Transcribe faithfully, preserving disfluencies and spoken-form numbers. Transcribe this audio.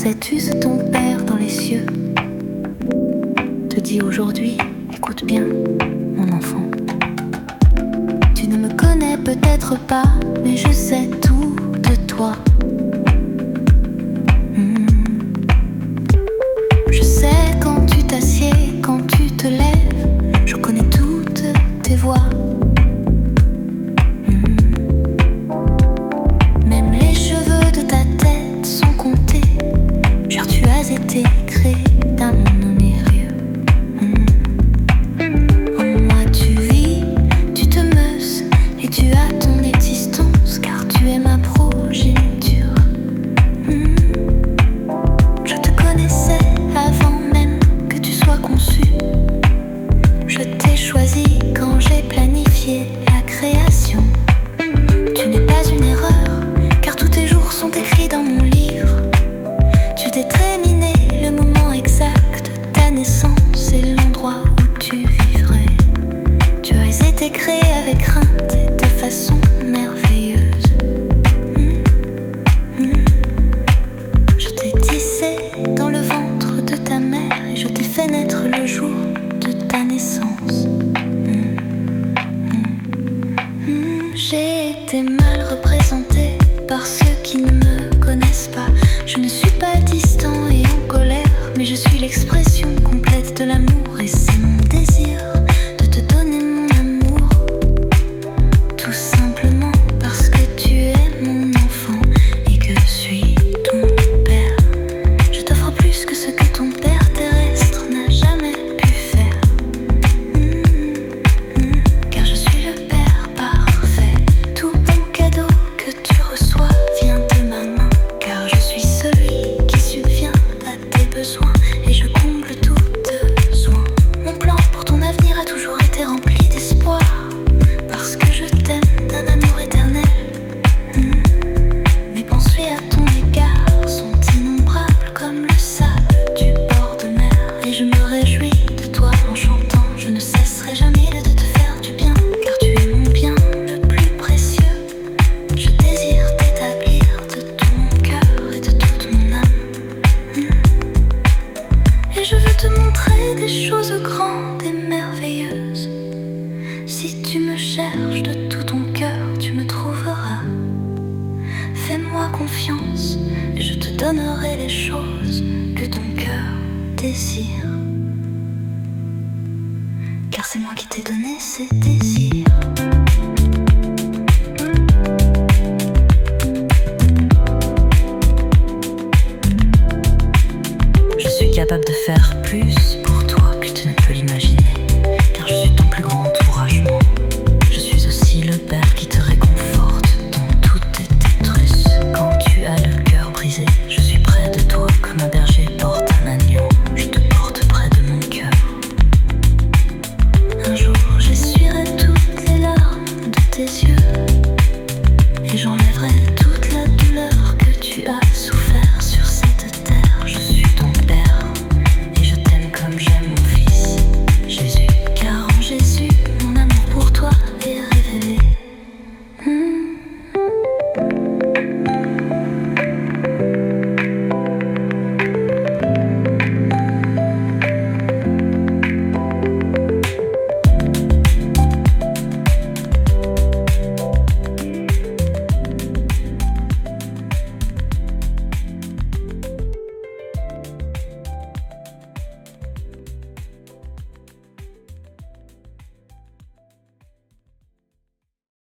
Sais-tu ce ton père dans les cieux te dit aujourd'hui? Écoute bien, mon enfant. Tu ne me connais peut-être pas, mais je sais tout de toi. Hmm. Je sais quand tu t'assieds, quand tu te lèves, je connais toutes tes voix. Hmm. Même les cheveux de ta tête sont comptés. Car tu as été créé d'un monde mystérieux. Mm. En moi tu vis, tu te meusses et tu as ton existence, car tu es ma progéniture. Mm. Je te connaissais avant même que tu sois conçu. Je t'ai choisi quand j'ai planifié la création. Tu n'es pas une erreur, car tous tes jours sont écrits dans mon livre. Tu déterminé le moment exact de ta naissance et l'endroit où tu vivrais. Tu as été créé avec crainte et de façon merveilleuse. Mmh. Mmh. Je t'ai tissé dans le ventre de ta mère et je t'ai fait naître le jour de ta naissance. Mmh. Mmh. Mmh. J'ai été mal représentée par ceux qui ne me connaissent pas. Je ne suis pas distant et en colère, mais je suis l'expression complète de l'amour. Et c'est mon désir de te donner mon amour, tout simplement parce que tu es mon enfant et que je suis ton père. Je t'offre plus que ce que ton père terrestre n'a jamais pu faire. Mmh, mmh, car je suis le père parfait. Tout bon cadeau que tu reçois vient de ma main, car je suis celui qui subvient à tes besoins et je comble tout besoin. Mon plan pour ton avenir a toujours été rempli d'espoir, parce que je t'aime d'un amour éternel. Mmh. Mes pensées à ton égard sont innombrables comme le sable du bord de mer, et je me réjouis de toi en chantant. Je ne cesserai jamais de te faire du bien, car tu es mon bien le plus précieux. Je désire t'établir de tout mon cœur et de toute mon âme. Mmh. Et je veux te montrer des choses grandes et merveilleuses. Si tu me cherches de tout ton cœur, tu me trouveras. Fais-moi confiance et je te donnerai les choses que ton cœur désire. Car c'est moi qui t'ai donné ces désirs.